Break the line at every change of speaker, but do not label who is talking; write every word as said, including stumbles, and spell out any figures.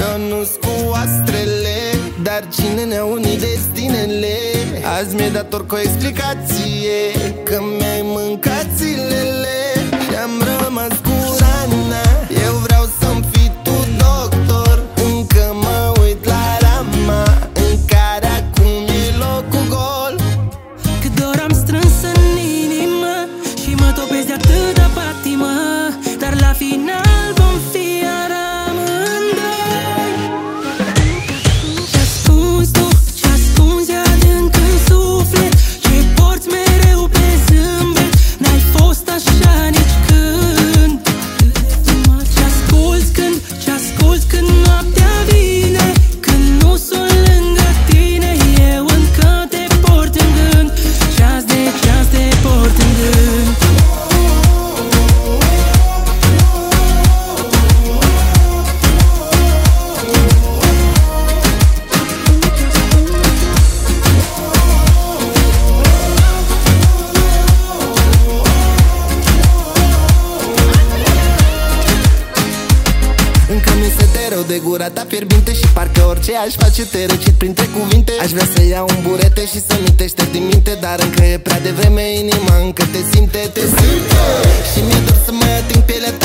Eu nu-s cu astrele, dar cine ne-a unit destinele? Azi mi-ai dat ori cu o explicație că mi-ai mâncat zilele și-am rămas cu rana. Eu vreau să-mi fii tu doctor, încă mă uit la rama în care acum e locul gol.
Cât dor am strâns în inimă și mă topesc de atâta patimă, dar la final vom fi iar amândoi. Ce ascunzi tu, ce ascunzi adânc în suflet, ce porți mereu pe zâmbet, n-ai fost așa nici când. Ce asculți când, ce asculți când noaptea vine, când nu sunt lângă tine, eu încă te port în gând, ceas de ceas te port în gând.
Încă mi se te rău de gura ta fierbinte și parcă orice aș face te recit printre cuvinte. Aș vrea să iau un burete și să mi te șterg din minte, dar încă e prea devreme, inima încă te simte, te simte. Și mi-e dor să mai ating pielea ta